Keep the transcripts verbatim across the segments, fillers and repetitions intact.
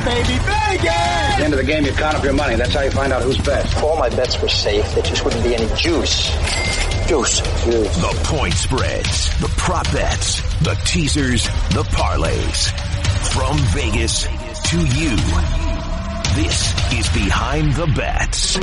baby, Vegas! At the end of the game, you count up your money. That's how you find out who's best. If all my bets were safe, there just wouldn't be any juice. Juice. Juice. The point spreads, the prop bets, the teasers, the parlays. From Vegas to you, this is Behind the Bets.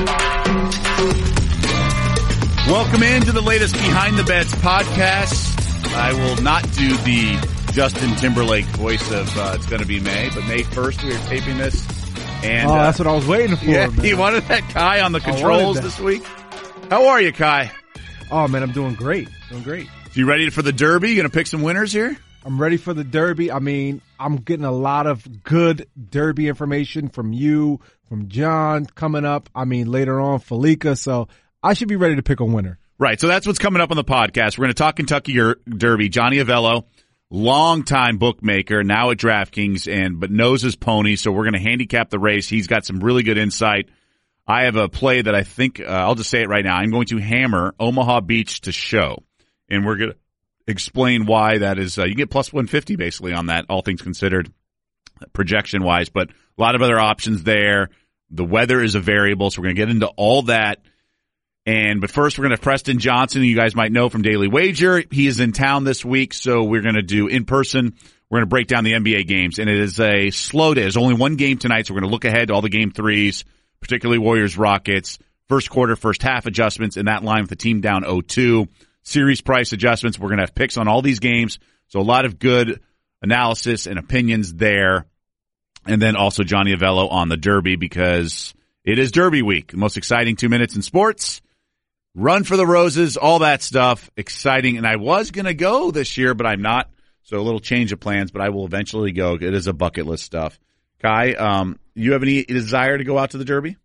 Welcome into the latest Behind the Bets podcast. I will not do the Justin Timberlake voice of uh, it's going to be May, but May first we are taping this. And, oh, uh, that's what I was waiting for, yeah, man. He wanted that Kai on the controls this week. How are you, Kai? Oh, man, I'm doing great. Doing great. So you ready for the Derby? You going to pick some winners here? I'm ready for the Derby. I mean, I'm getting a lot of good Derby information from you, from John coming up. I mean, later on, Felica. So I should be ready to pick a winner. Right. So that's what's coming up on the podcast. We're going to talk Kentucky Derby. Johnny Avello, longtime bookmaker, now at DraftKings, and but knows his pony. So we're going to handicap the race. He's got some really good insight. I have a play that I think, uh, I'll just say it right now. I'm going to hammer Omaha Beach to show. And we're going to explain why that is. Uh, you get plus one fifty basically on that, all things considered, projection-wise. But a lot of other options there. The weather is a variable, so we're going to get into all that. And But first, we're going to have Preston Johnson, who you guys might know from Daily Wager. He is in town this week, so we're going to do in person. We're going to break down the N B A games. And it is a slow day. There's only one game tonight, so we're going to look ahead to all the game threes, particularly Warriors-Rockets, first quarter, first half adjustments in that line with the team down oh two. Series price adjustments. We're going to have picks on all these games. So a lot of good analysis and opinions there. And then also Johnny Avello on the Derby because it is Derby week. The most exciting two minutes in sports. Run for the roses, all that stuff. Exciting. And I was going to go this year, but I'm not. So a little change of plans, but I will eventually go. It is a bucket list stuff. Kai, um, you have any desire to go out to the Derby?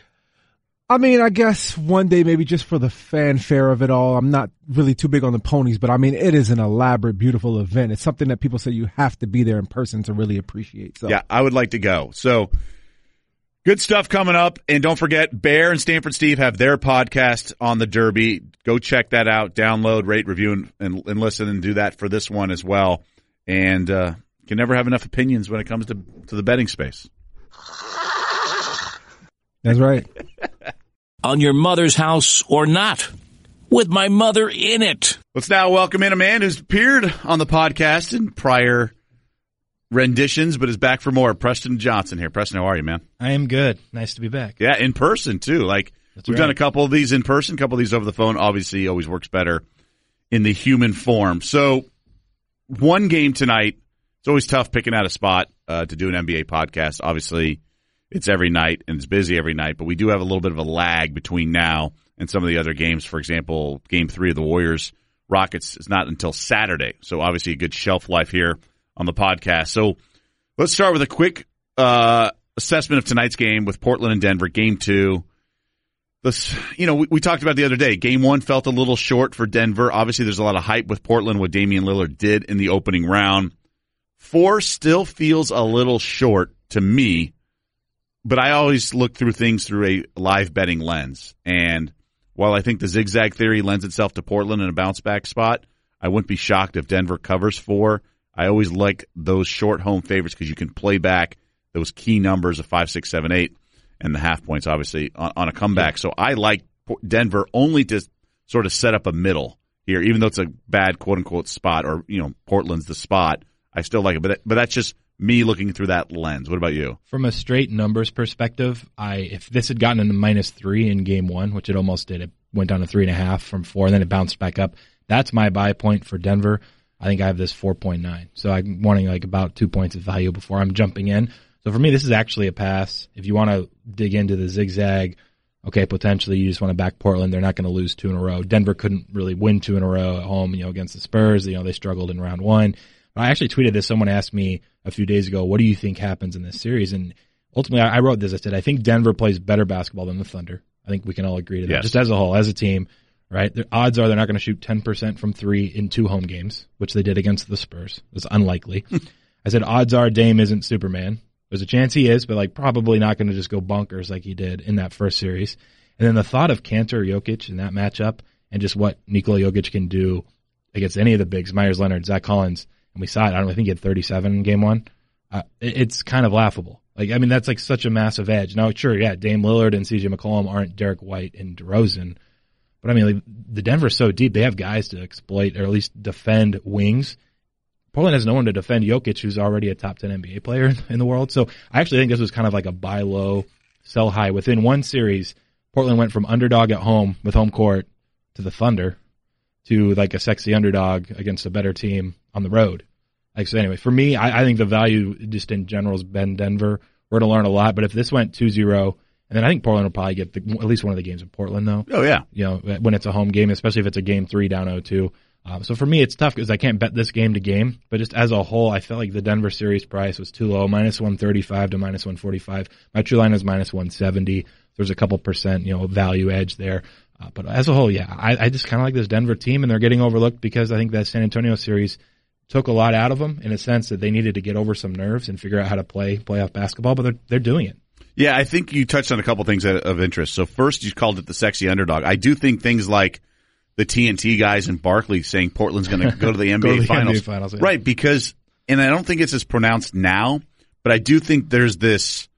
I mean, I guess one day maybe just for the fanfare of it all. I'm not really too big on the ponies, but I mean, it is an elaborate, beautiful event. It's something that people say you have to be there in person to really appreciate. So yeah, I would like to go. So good stuff coming up. And don't forget, Bear and Stanford Steve have their podcast on the Derby. Go check that out. Download, rate, review, and, and, and listen and do that for this one as well. And uh, you can never have enough opinions when it comes to, to the betting space. That's right. On your mother's house or not, with my mother in it. Let's now welcome in a man who's appeared on the podcast in prior renditions, but is back for more. Preston Johnson here. Preston, how are you, man? I am good. Nice to be back. Yeah, in person, too. Like That's we've right. done a couple of these in person, a couple of these over the phone. Obviously, always works better in the human form. So one game tonight. It's always tough picking out a spot uh, to do an N B A podcast. Obviously, it's every night, and it's busy every night, but we do have a little bit of a lag between now and some of the other games. For example, Game three of the Warriors-Rockets is not until Saturday, so obviously a good shelf life here on the podcast. So let's start with a quick uh, assessment of tonight's game with Portland and Denver, Game two. This, you know, we, we talked about the other day. Game one felt a little short for Denver. Obviously, there's a lot of hype with Portland, what Damian Lillard did in the opening round. Four still feels a little short to me. But I always look through things through a live betting lens. And while I think the zigzag theory lends itself to Portland in a bounce-back spot, I wouldn't be shocked if Denver covers four. I always like those short home favorites because you can play back those key numbers of five, six, seven, eight, and the half points, obviously, on, on a comeback. Yeah. So I like Denver only to sort of set up a middle here, even though it's a bad quote-unquote spot or, you know, Portland's the spot. I still like it. But but that's just me looking through that lens. What about you? From a straight numbers perspective, I if this had gotten into minus three in game one, which it almost did, it went down to three and a half from four, and then it bounced back up. That's my buy point for Denver. I think I have this four point nine. So I'm wanting like about two points of value before I'm jumping in. So for me, this is actually a pass. If you want to dig into the zigzag, okay, potentially you just want to back Portland. They're not going to lose two in a row. Denver couldn't really win two in a row at home, you know, against the Spurs. You know, they struggled in round one. I actually tweeted this. Someone asked me a few days ago, what do you think happens in this series? And ultimately, I wrote this. I said, I think Denver plays better basketball than the Thunder. I think we can all agree to that, yes. Just as a whole, as a team, right? The odds are they're not going to shoot ten percent from three in two home games, which they did against the Spurs. It's unlikely. I said, odds are Dame isn't Superman. There's a chance he is, but like probably not going to just go bonkers like he did in that first series. And then the thought of Kanter Jokic in that matchup and just what Nikola Jokic can do against any of the bigs, Myers Leonard, Zach Collins, and we saw it. I don't know, I think he had thirty-seven in game one. Uh, it, it's kind of laughable. Like, I mean, that's like such a massive edge. Now, sure, yeah, Dame Lillard and C J McCollum aren't Derek White and DeRozan. But I mean, like, the Denver's so deep, they have guys to exploit or at least defend wings. Portland has no one to defend Jokic, who's already a top ten N B A player in the world. So I actually think this was kind of like a buy low, sell high. Within one series, Portland went from underdog at home with home court to the Thunder to like a sexy underdog against a better team on the road. Like, so anyway, for me, I, I think the value just in general has been Denver. We're going to learn a lot, but if this went two zero, and then I think Portland will probably get the, at least one of the games in Portland, though. Oh, yeah. You know, when it's a home game, especially if it's a game three down oh two. Um, so for me, it's tough because I can't bet this game to game, but just as a whole, I felt like the Denver series price was too low, minus one thirty-five to minus one forty-five. My true line was minus one seventy. There's a couple percent, you know, value edge there. Uh, but as a whole, yeah, I, I just kind of like this Denver team, and they're getting overlooked because I think that San Antonio series took a lot out of them in a sense that they needed to get over some nerves and figure out how to play playoff basketball, but they're, they're doing it. Yeah, I think you touched on a couple things of interest. So first, you called it the sexy underdog. I do think things like the T N T guys in Barkley saying Portland's going to go to the N B A to the Finals. N B A Finals yeah. Right, because, and I don't think it's as pronounced now, but I do think there's this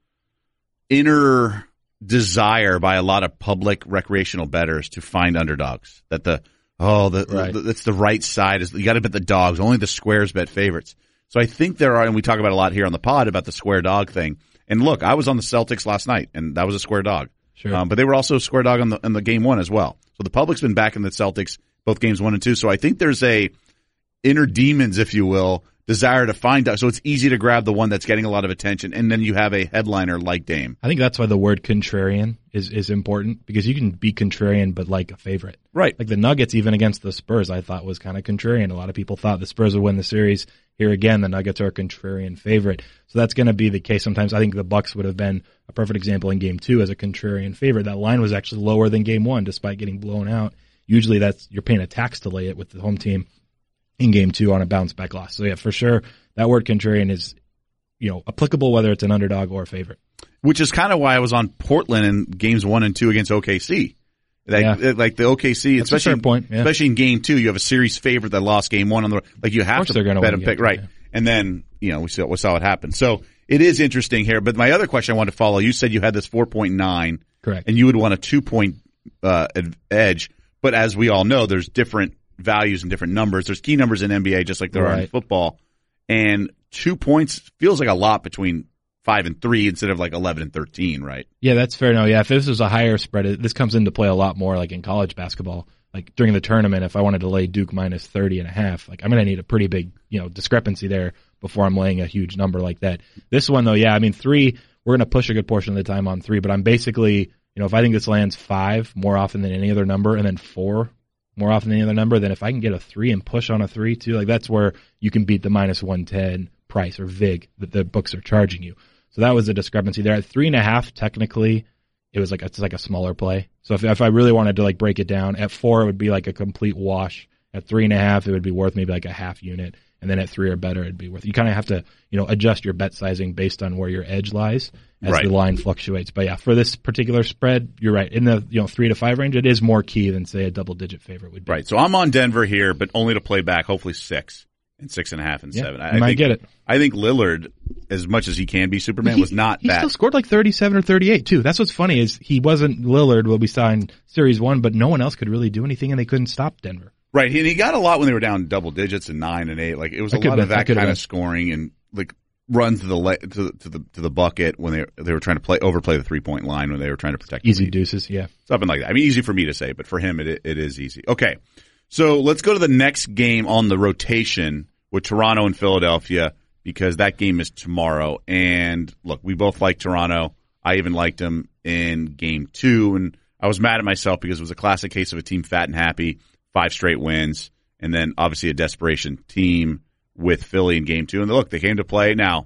inner desire by a lot of public recreational bettors to find underdogs. That the, oh, the, right. the that's the right side. Is you got to bet the dogs. Only the squares bet favorites. So I think there are, and we talk about a lot here on the pod about the square dog thing. And look, I was on the Celtics last night, and that was a square dog. Sure. Um, but they were also a square dog on the, on the game one as well. So the public's been back in the Celtics, both games one and two. So I think there's a inner demons, if you will, desire to find out. So it's easy to grab the one that's getting a lot of attention, and then you have a headliner like Dame. I think that's why the word contrarian is, is important, because you can be contrarian but like a favorite. Right. Like the Nuggets, even against the Spurs, I thought was kind of contrarian. A lot of people thought the Spurs would win the series. Here again, the Nuggets are a contrarian favorite. So that's going to be the case sometimes. I think the Bucks would have been a perfect example in game two as a contrarian favorite. That line was actually lower than game one despite getting blown out. Usually that's, you're paying a tax to lay it with the home team in game two on a bounce back loss. So yeah, for sure, that word contrarian is, you know, applicable whether it's an underdog or a favorite. Which is kind of why I was on Portland in games one and two against O K C. Like, yeah. like the O K C, That's especially, a fair point, yeah. especially in game two, you have a series favorite that lost game one on the, like you have to they're gonna bet win a pick, game, right. Yeah. And then, you know, we saw, we saw what happened. So it is interesting here, but my other question I wanted to follow, you said you had this four point nine. Correct. And you would want a two point, uh, edge. But as we all know, there's different values and different numbers. There's key numbers in N B A just like there right. are in football. And two points feels like a lot between five and three instead of like eleven and thirteen, right? Yeah, that's fair. No, yeah, if this was a higher spread, this comes into play a lot more like in college basketball. Like during the tournament, if I wanted to lay Duke minus thirty and a half, like I'm going to need a pretty big, you know, discrepancy there before I'm laying a huge number like that. This one though, yeah, I mean three, we're going to push a good portion of the time on three, but I'm basically, you know, if I think this lands five more often than any other number and then four more often than any other number, then if I can get a three and push on a three too, like that's where you can beat the minus one ten price or vig that the books are charging you. So that was a discrepancy there. At three and a half, technically, it was like it's like a smaller play. So if if I really wanted to like break it down, at four it would be like a complete wash. At three and a half, it would be worth maybe like a half unit, and then at three or better, it'd be worth. You kind of have to you know adjust your bet sizing based on where your edge lies as right. the line fluctuates. But yeah, for this particular spread, you're right. In the you know three to five range, it is more key than say a double digit favorite would be. Right. So I'm on Denver here, but only to play back hopefully six. And six and a half and yeah, seven. I, I might think, get it. I think Lillard, as much as he can be Superman, he, was not he that. He still scored like thirty-seven or thirty-eight too. That's what's funny is he wasn't Lillard when we saw in Series One, but no one else could really do anything, and they couldn't stop Denver. Right, and he got a lot when they were down double digits and nine and eight. Like it was that a lot been, of that, that kind been. of scoring and like runs to the le- to, the, to the to the bucket when they they were trying to play overplay the three point line when they were trying to protect easy the deuces. Yeah, something like that. I mean, easy for me to say, but for him, it it is easy. Okay, so let's go to the next game on the rotation with Toronto and Philadelphia, because that game is tomorrow. And look, we both like Toronto. I even liked them in game two, and I was mad at myself because it was a classic case of a team fat and happy, five straight wins, and then obviously a desperation team with Philly in game two. And look, they came to play. Now,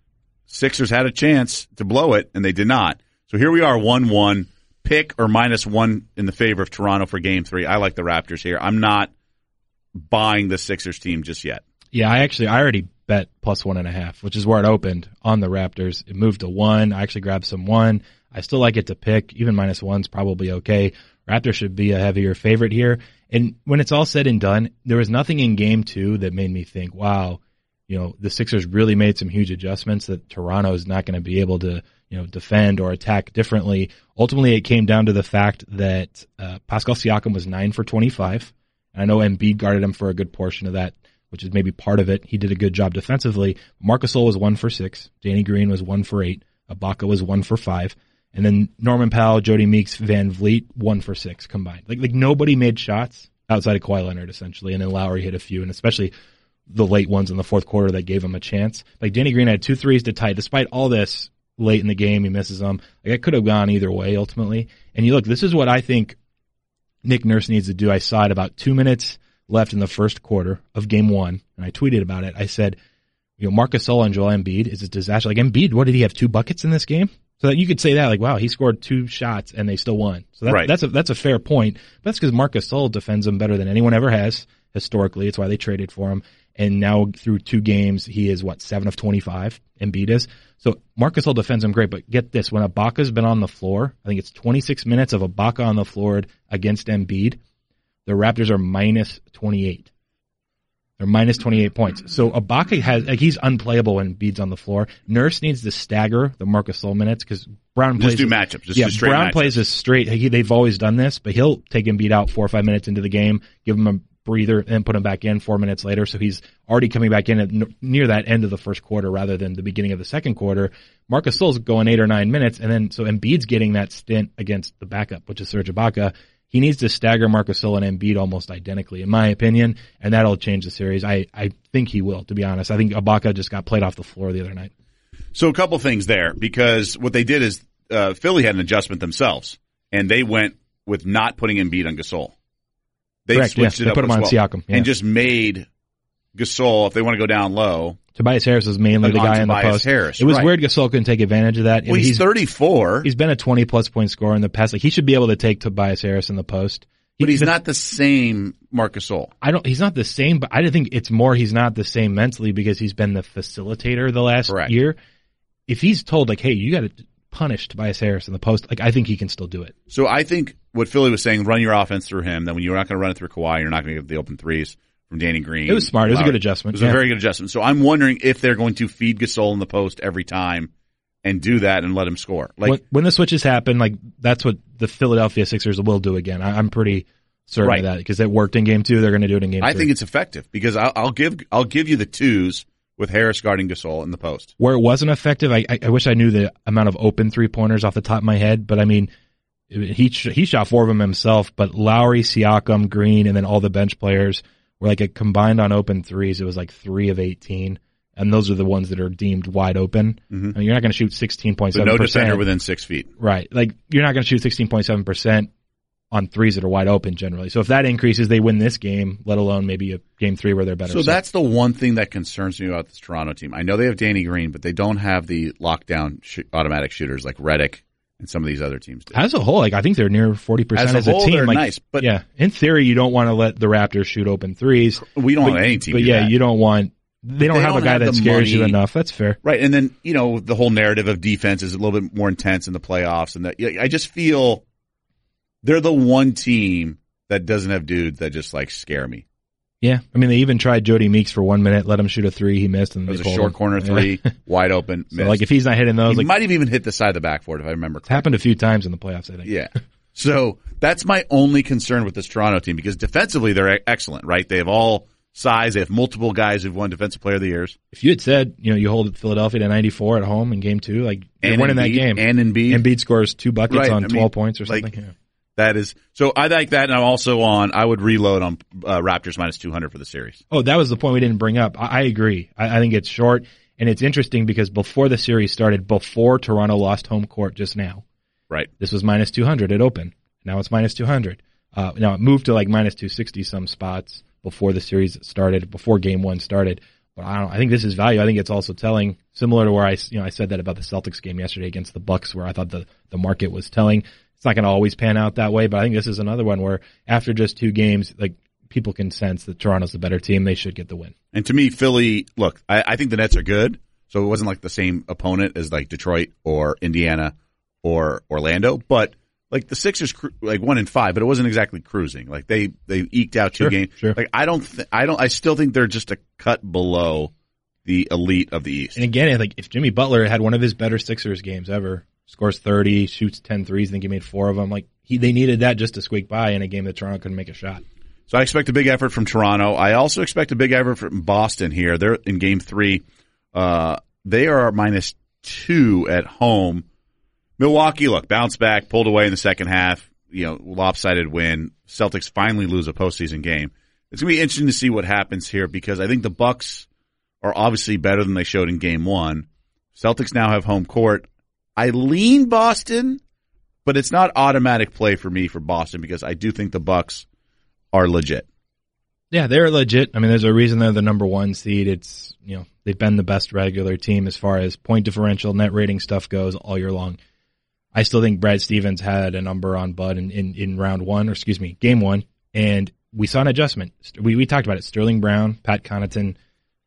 Sixers had a chance to blow it, and they did not. So here we are, one one. Pick or minus one in the favor of Toronto for game three. I like the Raptors here. I'm not buying the Sixers team just yet. Yeah, I actually, I already bet plus one and a half, which is where it opened on the Raptors. It moved to one. I actually grabbed some one. I still like it to pick. Even minus one's probably okay. Raptors should be a heavier favorite here. And when it's all said and done, there was nothing in game two that made me think, wow, you know, the Sixers really made some huge adjustments that Toronto is not going to be able to, you know, defend or attack differently. Ultimately, it came down to the fact that uh, Pascal Siakam was nine for twenty-five. And I know Embiid guarded him for a good portion of that, which is maybe part of it. He did a good job defensively. Marc Gasol was one for six. Danny Green was one for eight. Ibaka was one for five. And then Norman Powell, Jody Meeks, Van Vliet, one for six combined. Like, like nobody made shots outside of Kawhi Leonard, essentially. And then Lowry hit a few, and especially the late ones in the fourth quarter that gave him a chance. Like, Danny Green had two threes to tie. Despite all this late in the game, he misses them. Like, it could have gone either way, ultimately. And you look, this is what I think Nick Nurse needs to do. I saw it about two minutes left in the first quarter of game one, and I tweeted about it. I said, you know, Marc Gasol and Joel Embiid is a disaster. Like, Embiid, what did he have, two buckets in this game? So that you could say that, like, wow, he scored two shots and they still won. So that, right. that's a that's a fair point. But that's because Marc Gasol defends him better than anyone ever has historically. It's why they traded for him. And now through two games, he is what, seven of twenty-five. Embiid is. So Marc Gasol defends him great. But get this: when Ibaka's been on the floor, I think it's twenty-six minutes of Ibaka on the floor against Embiid. The Raptors are minus twenty-eight. They're minus twenty-eight points. So Ibaka has, like, he's unplayable when Embiid's on the floor. Nurse needs to stagger the Marc Gasol minutes because Brown plays. Just do matchups. Just yeah, do straight Brown matchups. plays a straight. He, they've always done this, but he'll take Embiid out four or five minutes into the game, give him a breather, and put him back in four minutes later. So he's already coming back in at n- near that end of the first quarter rather than the beginning of the second quarter. Marc Gasol's going eight or nine minutes, and then so Embiid's getting that stint against the backup, which is Serge Ibaka. He needs to stagger Marc Gasol and Embiid almost identically, in my opinion, and that'll change the series. I, I think he will, to be honest. I think Ibaka just got played off the floor the other night. So a couple things there, because what they did is uh, Philly had an adjustment themselves, and they went with not putting Embiid on Gasol. They Correct, switched yeah. it They up put him as on well, Siakam, yeah. and just made Gasol, if they want to go down low. Tobias Harris is mainly the on guy in the Tobias post. Harris, it was right. weird Gasol couldn't take advantage of that. Well, I mean, he's, he's thirty-four. He's been a twenty-plus point scorer in the past. Like, he should be able to take Tobias Harris in the post. But he's the, not the same Marc Gasol. I don't. He's not the same, but I think it's more he's not the same mentally because he's been the facilitator the last Correct. year. If he's told, like, hey, you got to punish Tobias Harris in the post, like, I think he can still do it. So I think what Philly was saying, run your offense through him. Then when you're not going to run it through Kawhi, you're not going to get the open threes from Danny Green. It was smart. It was a good adjustment. It was yeah. a very good adjustment. So I'm wondering if they're going to feed Gasol in the post every time and do that and let him score. Like when, when the switches happen, like, that's what the Philadelphia Sixers will do again. I, I'm pretty certain right. of that because it worked in game two. They're going to do it in game I three. think it's effective because I'll, I'll give I'll give you the twos with Harris guarding Gasol in the post. Where it wasn't effective, I, I, I wish I knew the amount of open three pointers off the top of my head. But I mean, he he shot four of them himself. But Lowry, Siakam, Green, and then all the bench players were like a combined on open threes. It was like three of eighteen, and those are the ones that are deemed wide open. Mm-hmm. I mean, you're not going to shoot sixteen point seven So percent. no defender within six feet. Right. Like, you're not going to shoot sixteen point seven percent on threes that are wide open generally. So if that increases, they win this game, let alone maybe a game three where they're better. So, so that's the one thing that concerns me about this Toronto team. I know they have Danny Green, but they don't have the lockdown sh- automatic shooters like Redick and some of these other teams do. As a whole, like, I think they're near forty percent as a, as a whole, team. They're like, nice, but yeah, in theory, you don't want to let the Raptors shoot open threes. We don't but, want any team But do yeah, that. you don't want, they don't They have don't a guy have that the scares you money. enough. That's fair. Right. And then, you know, the whole narrative of defense is a little bit more intense in the playoffs. And that I just feel they're the one team that doesn't have dudes that just like scare me. Yeah. I mean, they even tried Jody Meeks for one minute, let him shoot a three. He missed. And It was they a pulled short him. corner three, Yeah. wide open. So, missed. like, if he's not hitting those, he like, might have even hit the side of the backboard if I remember it's correctly. happened a few times in the playoffs, I think. Yeah. So that's my only concern with this Toronto team because defensively they're excellent, right? They have all size. They have multiple guys who've won Defensive Player of the Years. If you had said, you know, you hold Philadelphia to ninety-four at home in game two, like, you're And winning Embiid, that game. And Embiid. Embiid scores two buckets Right, on I twelve mean, points or like, something. Yeah. That is so. I like that, and I'm also on. I would reload on uh, Raptors minus two hundred for the series. Oh, that was the point we didn't bring up. I, I agree. I, I think it's short, and it's interesting because before the series started, before Toronto lost home court just now, Right. this was minus two hundred at open. Now it's minus two hundred. Uh, now it moved to like minus two sixty some spots before the series started, before game one started. But I don't. I think this is value. I think it's also telling, similar to where I, you know, I said that about the Celtics game yesterday against the Bucks, where I thought the the market was telling. It's not going to always pan out that way, but I think this is another one where after just two games, like, people can sense that Toronto's the better team. They should get the win. And to me, Philly. Look, I, I think the Nets are good, so it wasn't like the same opponent as like Detroit or Indiana or Orlando, but like the Sixers, like one in five, but it wasn't exactly cruising. Like they they eked out two Sure, games. sure. Like I don't, th- I don't, I still think they're just a cut below the elite of the East. And again, like if Jimmy Butler had one of his better Sixers games ever, scores thirty, shoots ten threes, I think he made four of them. Like he, they needed that just to squeak by in a game that Toronto couldn't make a shot. So I expect a big effort from Toronto. I also expect a big effort from Boston here. They're in game three. Uh, they are minus two at home. Milwaukee, look, bounced back, pulled away in the second half. You know, lopsided win. Celtics finally lose a postseason game. It's going to be interesting to see what happens here because I think the Bucks are obviously better than they showed in game one. Celtics now have home court. I lean Boston, but it's not automatic play for me for Boston because I do think the Bucks are legit. Yeah, they're legit. I mean, there's a reason they're the number one seed. It's, you know, they've been the best regular team as far as point differential, net rating stuff goes all year long. I still think Brad Stevens had a number on Bud in, in, in round one, or excuse me, game one, and we saw an adjustment. We we talked about it. Sterling Brown, Pat Connaughton,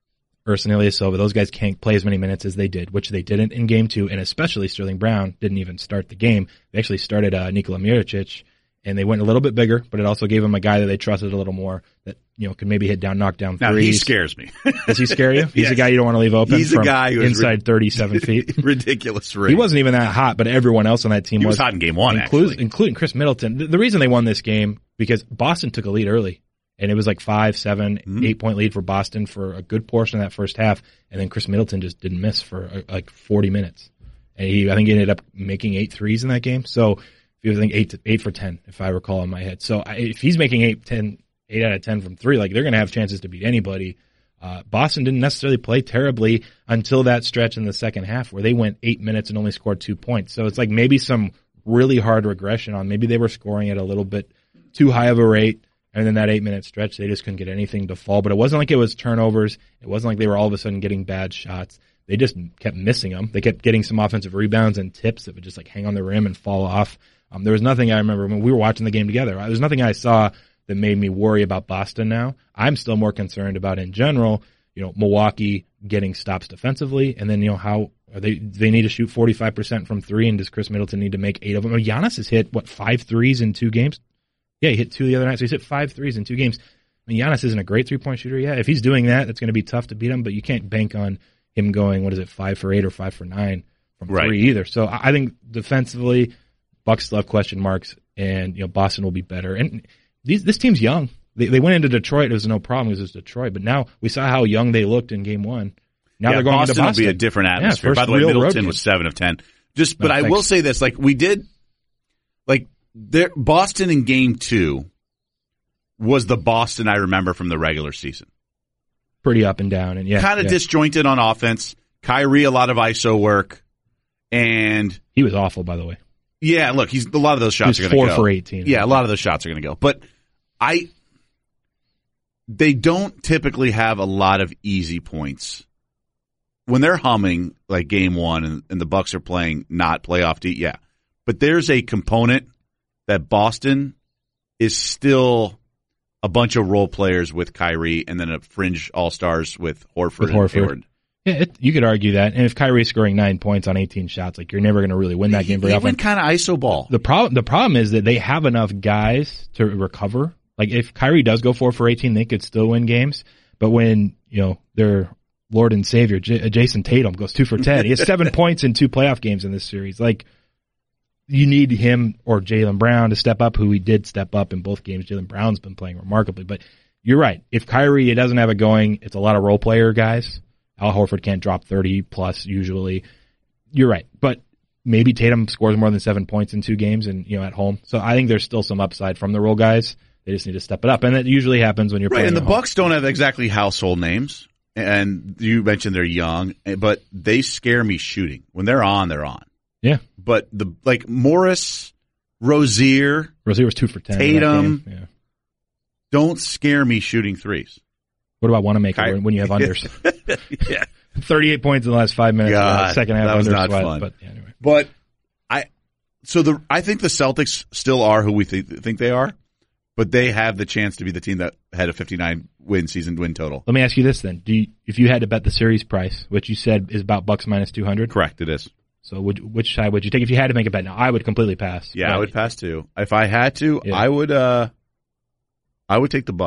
Ersan Ilyasova, those guys can't play as many minutes as they did, which they didn't in game two, and especially Sterling Brown didn't even start the game. They actually started uh, Nikola Mirotic, and they went a little bit bigger, but it also gave him a guy that they trusted a little more that, you know, could maybe hit down, knock down threes. Now, he scares me. Does he scare you? He's Yes. a guy you don't want to leave open He's from a guy who inside rid- thirty-seven feet. Ridiculous ring. He wasn't even that hot, but everyone else on that team He was was. hot in game one, inclu- actually. Including Chris Middleton. The, the reason they won this game, because Boston took a lead early. And it was like five, seven, mm-hmm. eight point lead for Boston for a good portion of that first half. And then Chris Middleton just didn't miss for uh, like forty minutes. And he, I think he ended up making eight threes in that game. So, if you think eight, to, eight for ten, if I recall in my head. So, I, if he's making eight, ten, eight out of ten from three, like they're going to have chances to beat anybody. Uh, Boston didn't necessarily play terribly until that stretch in the second half where they went eight minutes and only scored two points. So, it's like maybe some really hard regression on maybe they were scoring at a little bit too high of a rate. And then that eight-minute stretch, they just couldn't get anything to fall. But it wasn't like it was turnovers. It wasn't like they were all of a sudden getting bad shots. They just kept missing them. They kept getting some offensive rebounds and tips that would just like hang on the rim and fall off. Um, there was nothing I remember when we were watching the game together. There was nothing I saw that made me worry about Boston now. I'm still more concerned about, in general, you know, Milwaukee getting stops defensively. And then, you know, how are they they need to shoot forty-five percent from three, and does Chris Middleton need to make eight of them? I mean, Giannis has hit, what, five threes in two games? Yeah, he hit two the other night, so he's hit five threes in two games. I mean, Giannis isn't a great three-point shooter yet. If he's doing that, it's going to be tough to beat him, but you can't bank on him going, what is it, five for eight or five for nine from right. three either. So I think defensively, Bucks still have question marks, and you know Boston will be better. And these, this team's young. They, they went into Detroit, it was no problem because it was Detroit, but now we saw how young they looked in game one. Now yeah, they're going Boston into Boston. will be a different atmosphere. Yeah, By the way, Middleton was seven of ten. Just, but no, I thanks. will say this, like we did, like there, Boston in game two was the Boston I remember from the regular season. Pretty up and down, and yeah, kind of yeah. disjointed on offense. Kyrie, a lot of I S O work, and he was awful, by the way. Yeah, look, he's a lot of those shots he was are going to go. Four for eighteen. Yeah, a lot of those shots are going to go. But I, they don't typically have a lot of easy points when they're humming like game one, and, and the Bucks are playing not playoff deep. Yeah, but there's a component that Boston is still a bunch of role players with Kyrie, and then a fringe all stars with Horford. With and Horford. Hayward. Yeah, it, you could argue that. And if Kyrie's scoring nine points on eighteen shots, like you're never going to really win that game very he often. went kind of I S O ball. The problem, the problem is that they have enough guys to recover. Like if Kyrie does go four for eighteen, they could still win games. But when you know their Lord and Savior J- Jason Tatum goes two for ten, he has seven points in two playoff games in this series. Like you need him or Jaylen Brown to step up, who he did step up in both games. Jaylen Brown's been playing remarkably, but you're right. If Kyrie doesn't have it going, it's a lot of role player guys. Al Horford can't drop thirty plus usually. You're right. But maybe Tatum scores more than seven points in two games and, you know, at home. So I think there's still some upside from the role guys. They just need to step it up. And that usually happens when you're right, playing. And the at home. Bucks don't have exactly household names. And you mentioned they're young, but they scare me shooting. When they're on, they're on. Yeah. But the like Morris, Rozier, Rozier was two for ten. Tatum, yeah. don't scare me shooting threes. What about Wanamaker Ky- when you have unders? yeah. thirty-eight points in the last five minutes. God, second half that was under not sweat, fun. But yeah, anyway. But I, so the I think the Celtics still are who we th- think they are, but they have the chance to be the team that had a fifty-nine win season win total. Let me ask you this then: Do you, if you had to bet the series price, which you said is about Bucks minus two hundred? Correct, it is. So would, which side would you take if you had to make a bet? Now, I would completely pass. Yeah, right? I would pass too. If I had to, yeah. I would. uh I would take the Bucks.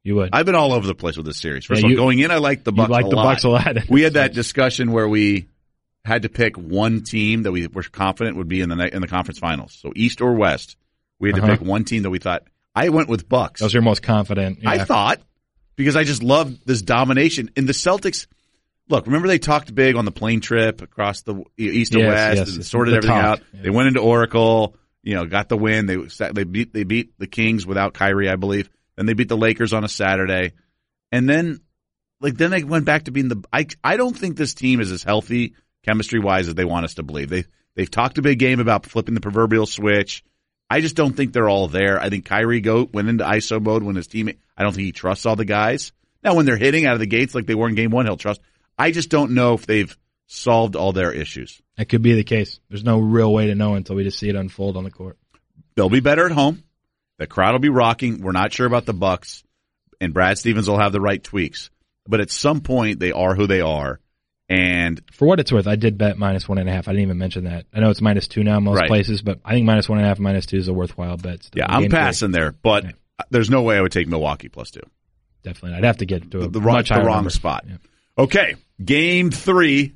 You would. I've been all over the place with this series. First Yeah, of all, you- going in, I like the You Bucks like a the lot. Bucks a lot. We had that discussion where we had to pick one team that we were confident would be in the in the conference finals. So East or West, we had to Uh-huh. pick one team that we thought. I went with Bucks. That was your most confident. Yeah. I thought because I just loved this domination. And the Celtics, look, remember they talked big on the plane trip across the East or Yes, West yes, and yes. sorted The everything talk. out. Yeah. They went into Oracle, you know, got the win. They they beat they beat the Kings without Kyrie, I believe. Then they beat the Lakers on a Saturday, and then like then they went back to being the. I I don't think this team is as healthy chemistry wise as they want us to believe. They they've talked a big game about flipping the proverbial switch. I just don't think they're all there. I think Kyrie go went into I S O mode when his teammate. I don't think he trusts all the guys. Now when they're hitting out of the gates like they were in Game One, he'll trust. I just don't know if they've solved all their issues. That could be the case. There's no real way to know until we just see it unfold on the court. They'll be better at home. The crowd will be rocking. We're not sure about the Bucks, and Brad Stevens will have the right tweaks. But at some point, they are who they are. And For what it's worth, I did bet minus one and a half. I didn't even mention that. I know it's minus two now in most Right. places, but I think minus one and a half, minus two is a worthwhile bet. Still. yeah, I'm Game three, passing there. But Yeah. there's no way I would take Milwaukee plus two. Definitely. I'd have to get to a The, the wrong, much the higher wrong number. spot. Yeah. Okay, game three.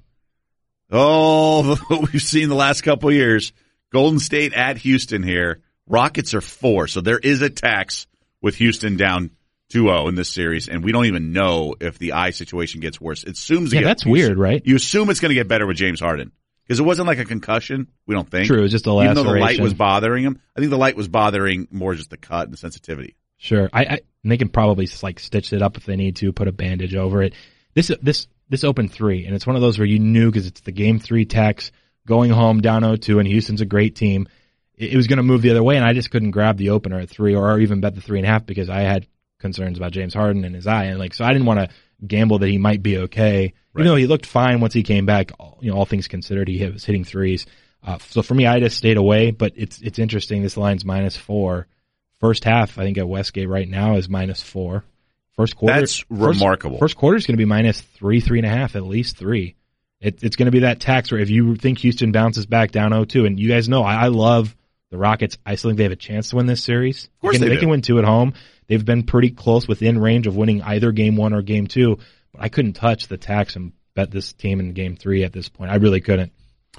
Oh, what we've seen the last couple of years. Golden State at Houston here. Rockets are four, so there is a tax with Houston down two oh in this series, and we don't even know if the eye situation gets worse. It assumes it Yeah, gets- that's weird, right? You assume it's going to get better with James Harden because it wasn't like a concussion. We don't think. True, it was just a Even though the light laceration. was bothering him, I think the light was bothering more just the cut and the sensitivity. Sure. I, I and they can probably just like stitch it up if they need to, put a bandage over it. This this this opened three, and it's one of those where you knew because it's the game three tax going home down oh two, and Houston's a great team. It, it was going to move the other way, and I just couldn't grab the opener at three or even bet the three and a half because I had concerns about James Harden and his eye, and like so I didn't want to gamble that he might be okay. Right. You know, he looked fine once he came back. You know, all things considered, he was hitting threes. Uh, so for me, I just stayed away. But it's it's interesting. This line's minus four. First half, I think at Westgate right now is minus four. First quarter, That's first- remarkable. First quarter is going to be minus three, three and a half, at least three. It, it's going to be that tax where if you think Houston bounces back down oh two, and you guys know I, I love the Rockets. I still think they have a chance to win this series. Of course they can, they they do. can win two at home. They've been pretty close within range of winning either game one or game two, but I couldn't touch the tax and bet this team in game three at this point. I really couldn't.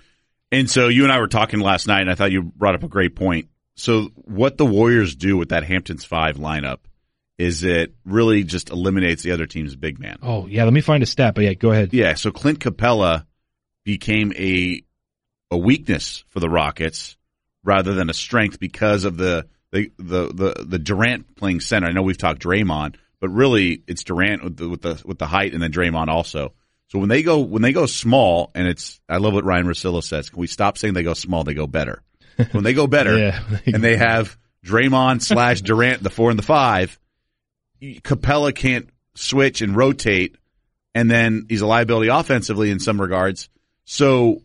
And so you and I were talking last night, and I thought you brought up a great point. So what the Warriors do with that Hamptons five lineup is it really just eliminates the other team's big man. Oh, yeah, let me find a stat, but yeah, go ahead. Yeah, so Clint Capella became a a weakness for the Rockets rather than a strength because of the the the the, the Durant playing center. I know we've talked Draymond, but really it's Durant with the, with the with the height and then Draymond also. So when they go when they go small, and it's I love what Ryan Russillo says. Can we stop saying they go small? They go better. When they go better, Yeah. and they have Draymond slash Durant, the four and the five, Capella can't switch and rotate, and then he's a liability offensively in some regards. So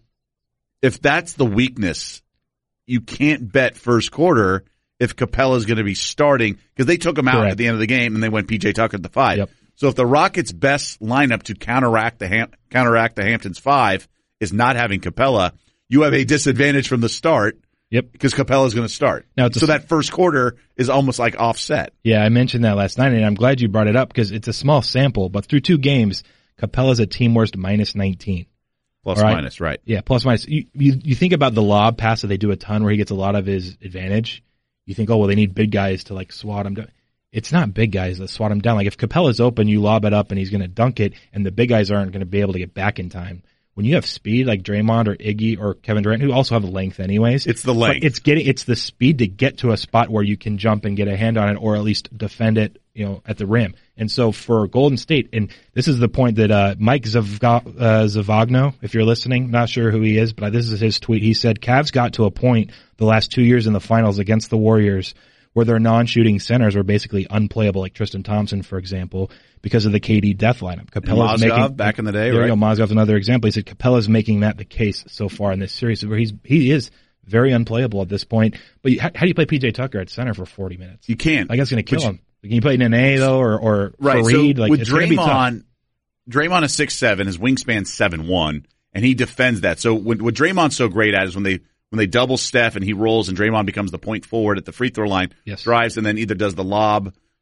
if that's the weakness, you can't bet first quarter if Capella's going to be starting because they took him out Correct. at the end of the game and they went P J Tucker at the five. Yep. So if the Rockets' best lineup to counteract the Ham- counteract the Hamptons five is not having Capella, you have a disadvantage from the start. Yep. Because Capella's going to start. Now, it's a- so that first quarter is almost like offset. Yeah, I mentioned that last night, and I'm glad you brought it up because it's a small sample, but through two games, Capella's a team worst minus nineteen. Plus All right. minus, right. Yeah, plus minus. You, you you think about the lob pass that they do a ton where he gets a lot of his advantage. You think, oh, well, they need big guys to like swat him down. It's not big guys that swat him down. Like if Capella's open, you lob it up and he's going to dunk it, and the big guys aren't going to be able to get back in time. When you have speed like Draymond or Iggy or Kevin Durant, who also have length anyways, It's the but length. it's getting it's the speed to get to a spot where you can jump and get a hand on it, or at least defend it, you know, at the rim. And so for Golden State, and this is the point that uh, Mike Zavga, uh, Zavagno, if you're listening, not sure who he is, but this is his tweet. He said, "Cavs got to a point the last two years in the finals against the Warriors where their non-shooting centers were basically unplayable, like Tristan Thompson, for example, because of the K D death lineup." Capella's Mozgov making back in the day, there right? you go. Mozgov's another example. He said Capella's making that the case so far in this series, where he's he is very unplayable at this point. But you, how, how do you play P J Tucker at center for forty minutes? You can't. Like that's going to kill But you- him. Can you play Nene though, or or Right. Fareed? So like with it's gonna be tough. Draymond, Draymond is six seven, his wingspan's seven one, and he defends that. So what, what Draymond's so great at is when they when they double Steph and he rolls and Draymond becomes the point forward at the free throw line, Yes. drives and then either does the lob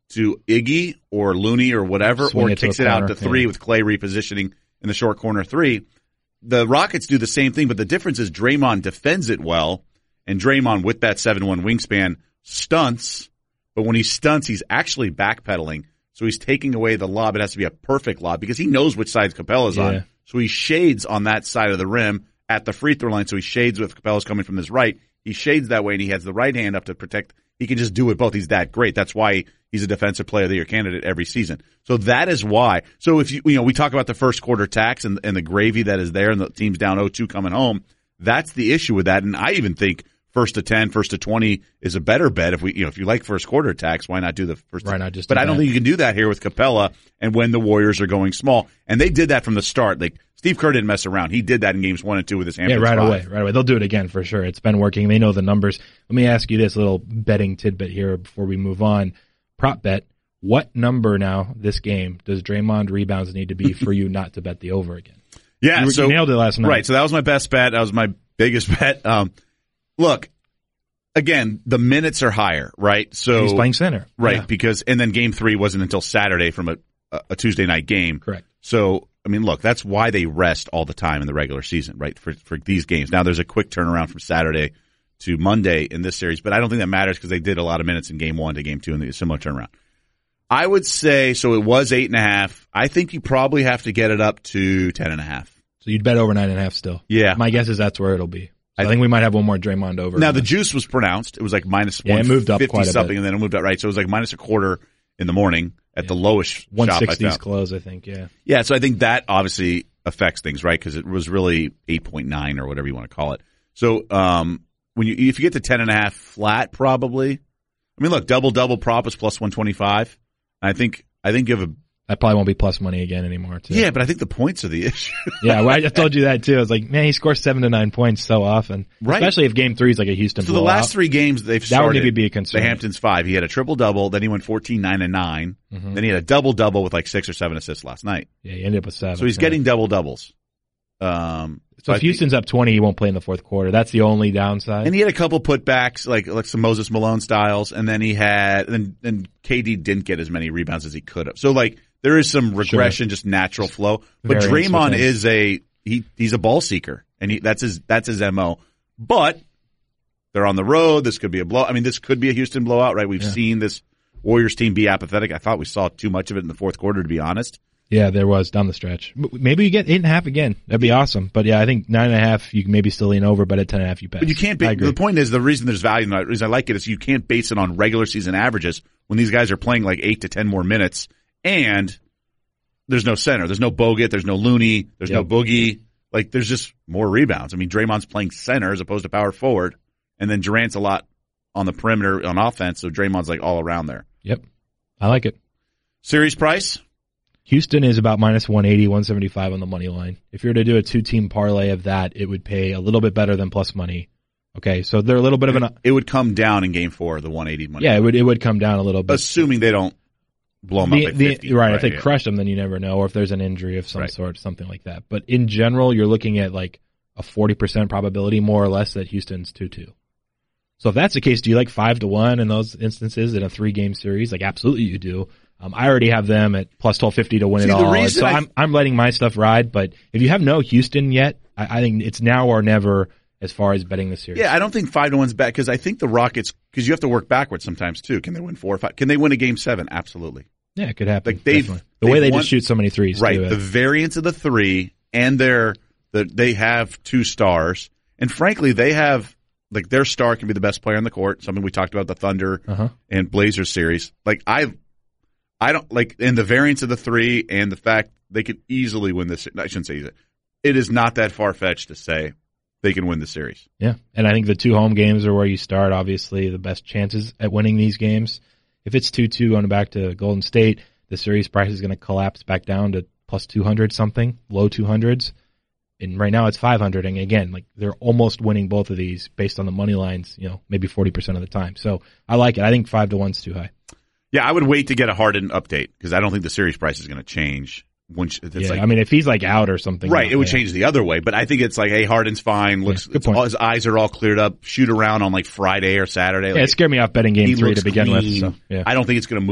to Iggy or Looney or whatever, Swing or it to kicks a it out corner, to three yeah. with Clay repositioning in the short corner three. The Rockets do the same thing, but the difference is Draymond defends it well, and Draymond with that seven one wingspan stunts, but when he stunts, he's actually backpedaling, so he's taking away the lob. It has to be a perfect lob because he knows which side Capella's Yeah. on, so he shades on that side of the rim at the free throw line, so he shades with Capella's coming from his right. He shades that way, and he has the right hand up to protect. He can just do it both. He's that great. That's why he's a defensive player of the year candidate every season. So that is why. So if you, you know, we talk about the first quarter tax and, and the gravy that is there and the team's down oh two coming home. That's the issue with that. And I even think first to ten, first to twenty is a better bet. If we, you know, if you like first quarter tax, why not do the first? Why not just But do I don't that? think you can do that here with Capella and when the Warriors are going small. And they did that from the start. Like Steve Kerr didn't mess around. He did that in games one and two with his Yeah, Hamptons right five. away, right away. They'll do it again for sure. It's been working. They know the numbers. Let me ask you this little betting tidbit here before we move on. Prop bet. What number now this game does Draymond rebounds need to be for you not to bet the over again? Yeah, You, were- so you nailed it last night. Right, so that was my best bet. That was my biggest bet. Um, look, again, the minutes are higher, right? So He's playing center. right? Yeah, Because and then game three wasn't until Saturday from a, a Tuesday night game. correct. So I mean, look, that's why they rest all the time in the regular season, right? For for these games. Now there's a quick turnaround from Saturday to Monday in this series, but I don't think that matters because they did a lot of minutes in game one to game two and a similar turnaround. I would say so. It was eight and a half. I think you probably have to get it up to ten and a half. So you'd bet over nine and a half still. Yeah. My guess is that's where it'll be. So I, I think we might have one more Draymond over. Now the juice was pronounced. It was like minus Yeah, it moved up one fifty quite a something, bit. and then it moved up right. So it was like minus a quarter in the morning at the lowest one shop I sixties found. close, I think. Yeah. Yeah, so I think that obviously affects things, right? Because it was really eight point nine or whatever you want to call it. So um, when you if you get to ten and a half flat, probably. I mean, look, double double prop is plus one twenty five. I think I think you have a That probably won't be plus money again anymore, too. yeah, but I think the points are the issue. Yeah, well, I told you that, too. I was like, man, he scores seven to nine points so often. Right. Especially if game three is like a Houston So the blowout. last three games they've That would started, maybe be a concern. the Hamptons five. He had a triple double, then he went fourteen nine and nine. Mm-hmm. Then he had a double double with like six or seven assists last night. Yeah, he ended up with seven. So he's yeah. getting double doubles. Um, So I if think- Houston's up twenty, he won't play in the fourth quarter. That's the only downside. and he had a couple putbacks, like like some Moses Malone styles, and then he had, and then K D didn't get as many rebounds as he could have. So like there is some regression, just natural flow. But Variance Draymond with him. is a he he's a ball seeker, and he that's his that's his M O. But they're on the road. This could be a blow. I mean, this could be a Houston blowout, right? We've Yeah. seen this Warriors team be apathetic. I thought we saw too much of it in the fourth quarter, to be honest. Yeah, there was down the stretch. M- Maybe you get eight and a half again. That'd be awesome. But yeah, I think nine and a half, you can maybe still lean over, but at ten and a half, you pass. But you can't. I Ba- agree. the point is, the reason there's value in that, the reason I like it is you can't base it on regular season averages when these guys are playing like eight to ten more minutes, and there's no center, there's no Bogut, there's no Looney, there's no Yep. Boogie. Like there's just more rebounds. I mean, Draymond's playing center as opposed to power forward, and then Durant's a lot on the perimeter on offense, so Draymond's like all around there. Yep. I like it. Series price. Houston is about minus one eighty, one seventy-five on the money line. If you were to do a two-team parlay of that, it would pay a little bit better than plus money. Okay, so they're a little bit of an It would come down in game four, the one eighty money. yeah, it would it would come down a little bit. assuming they don't blow them The- up by the- fifty. right, if they yeah. crush them, then you never know, or if there's an injury of some Right. sort, something like that. But in general, you're looking at like a forty percent probability, more or less, that Houston's two two. So if that's the case, do you like five to one in those instances in a three-game series? Like, absolutely you do. Um, I already have them at plus twelve fifty to win See, it the all. reason So I- I'm I'm letting my stuff ride. But if you have no Houston yet, I, I think it's now or never as far as betting the series. Yeah, I don't think five to one's bad because I think the Rockets, because you have to work backwards sometimes too. Can they win four or five? Can they win a game seven? Absolutely. yeah, it could happen. Like, they've- definitely. the way they've they won- just shoot so many threes, Right. too, The uh, variance of the three and their, the, they have two stars. And frankly, they have, like, their star can be the best player on the court. Something we talked about the Thunder Uh-huh. and Blazers series. Like, I, I don't, like, and the variance of the three and the fact they could easily win this, I shouldn't say easy. It is not that far-fetched to say they can win the series. Yeah, and I think the two home games are where you start, obviously, the best chances at winning these games. If it's two two going back to Golden State, the series price is going to collapse back down to plus two hundred something, low two hundreds. And right now it's five hundred. And again, like they're almost winning both of these based on the money lines, you know, maybe forty percent of the time. So I like it. I think five to one's too high. Yeah, I would wait to get a Harden update because I don't think the series price is going to change. Once it's Yeah, like, I mean, if he's like out or something. right, it would yeah. change the other way. But I think it's like, hey, Harden's fine. Looks, good it's point. all, his eyes are all cleared up. Shoot around on like Friday or Saturday. Yeah, like, it scared me off betting he game three looks to begin clean. with. So, yeah. I don't think it's going to move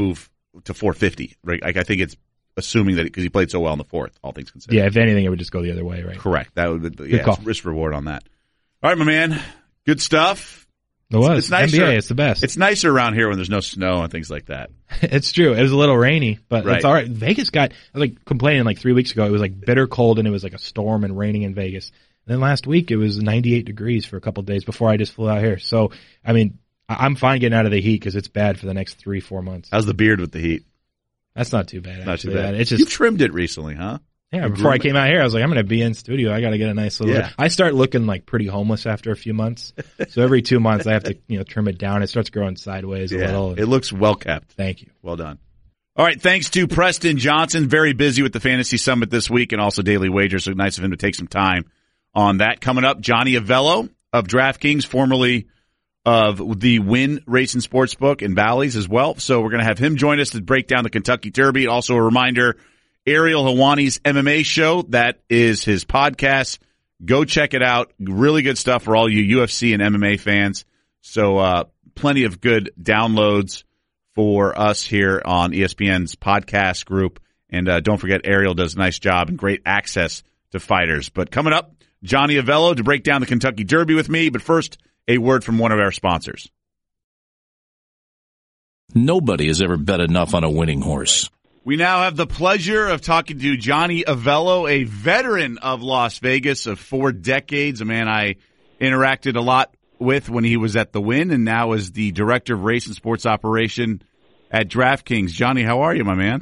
to four fifty. Right? Like, I think it's assuming that because he played so well in the fourth, all things considered. Yeah, if anything, it would just go the other way, right? Correct. That would be yeah, it's risk reward on that. All right, my man. Good stuff. It was. It's, it's nicer. N B A, it's the best. It's nicer around here when there's no snow and things like that. It's true. It was a little rainy, but right. it's all right. Vegas got, I was like complaining like three weeks ago. It was like bitter cold and it was like a storm and raining in Vegas. And then last week it was ninety-eight degrees for a couple of days before I just flew out here. So, I mean, I'm fine getting out of the heat because it's bad for the next three, four months. How's the beard with the heat? That's not too bad. Not actually. too bad. It's just, you trimmed it recently, huh? Yeah, before I came out here, I was like, I'm going to be in studio. I got to get a nice little. Yeah. I start looking like pretty homeless after a few months. So every two months, I have to you know trim it down. It starts growing sideways yeah, a little. It looks well kept. Thank you. Well done. All right, thanks to Preston Johnson. Very busy with the Fantasy Summit this week and also Daily Wagers. So nice of him to take some time on that. Coming up, Johnny Avello of DraftKings, formerly of the Wynn Racing Sportsbook in Bally's as well. So we're going to have him join us to break down the Kentucky Derby. Also a reminder, Ariel Helwani's M M A show. That is his podcast. Go check it out. Really good stuff for all you U F C and M M A fans. So uh plenty of good downloads for us here on E S P N's podcast group. And uh don't forget, Ariel does a nice job and great access to fighters. But coming up, Johnny Avello to break down the Kentucky Derby with me. But first, a word from one of our sponsors. Nobody has ever bet enough on a winning horse. We now have the pleasure of talking to Johnny Avello, a veteran of Las Vegas of four decades, a man I interacted a lot with when he was at the Wynn and now is the director of race and sports operation at DraftKings. Johnny, how are you, my man?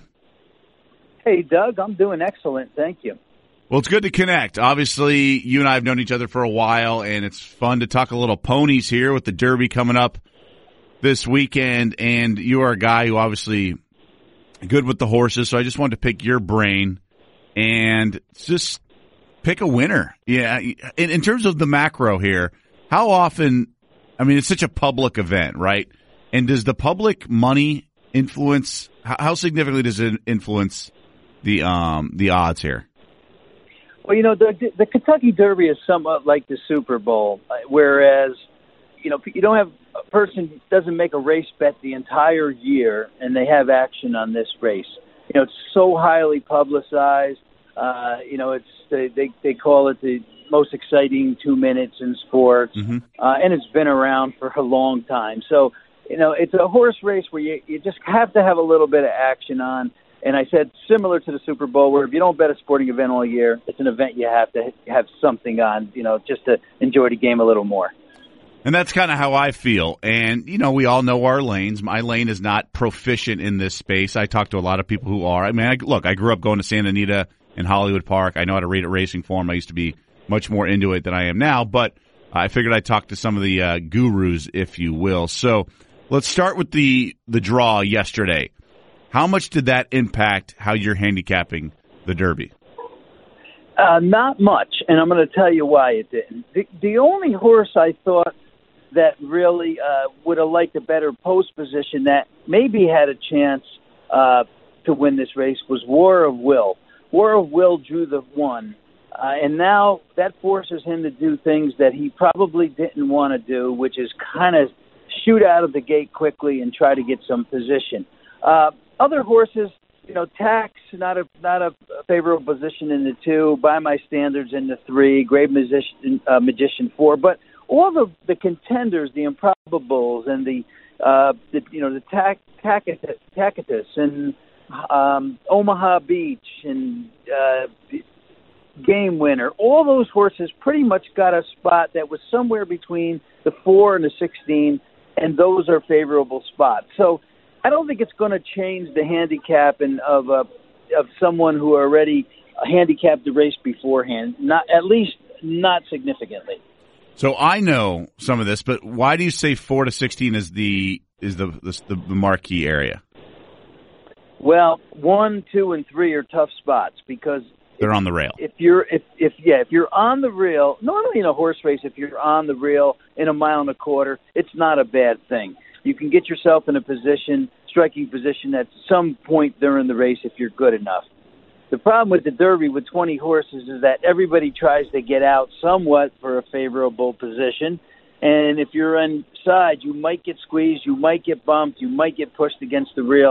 Hey, Doug, I'm doing excellent. Thank you. Well, it's good to connect. Obviously, you and I have known each other for a while, and it's fun to talk a little ponies here with the Derby coming up this weekend. And you are a guy who obviously good with the horses, so I just wanted to pick your brain and just pick a winner. Yeah, in, in terms of the macro here, how often, I mean, it's such a public event, right? And does the public money influence, how, how significantly does it influence the um the odds here? Well, you know, the, the Kentucky Derby is somewhat like the Super Bowl, whereas, you know, you don't have a person doesn't make a race bet the entire year and they have action on this race. You know, it's so highly publicized. Uh, you know, it's they, they they call it the most exciting two minutes in sports, mm-hmm. uh, and it's been around for a long time. So, you know, it's a horse race where you you just have to have a little bit of action on. And I said, similar to the Super Bowl, where if you don't bet a sporting event all year, it's an event you have to have something on, you know, just to enjoy the game a little more. And that's kind of how I feel. And, you know, we all know our lanes. My lane is not proficient in this space. I talk to a lot of people who are. I mean, I, look, I grew up going to Santa Anita and Hollywood Park. I know how to read a racing form. I used to be much more into it than I am now. But I figured I'd talk to some of the uh, gurus, if you will. So let's start with the, the draw yesterday. How much did that impact how you're handicapping the Derby? Uh, not much, and I'm going to tell you why it didn't. The, the only horse I thought that really uh, would have liked a better post position that maybe had a chance uh, to win this race was War of Will. War of Will drew the one, uh, and now that forces him to do things that he probably didn't want to do, which is kind of shoot out of the gate quickly and try to get some position. Uh, Other horses, you know, Tax, not a not a favorable position in the two, by my standards in the three, Great Magician, uh, Magician four, but all the, the contenders, the improbables, and the, uh, the you know, the Tac, Tacitus, Tacitus and um, Omaha Beach and uh, Game Winner, all those horses pretty much got a spot that was somewhere between the four and the sixteen, and those are favorable spots. So I don't think it's going to change the handicapping of a, of someone who already handicapped the race beforehand. Not at least not significantly. So I know some of this, but why do you say four to sixteen is the is the the, the marquee area? Well, one, two, and three are tough spots because they're if, on the rail. If you're if if yeah if you're on the rail, normally in a horse race, if you're on the rail in a mile and a quarter, it's not a bad thing. You can get yourself in a position, striking position at some point during the race if you're good enough. The problem with the Derby with twenty horses is that everybody tries to get out somewhat for a favorable position. And if you're inside, you might get squeezed, you might get bumped, you might get pushed against the rail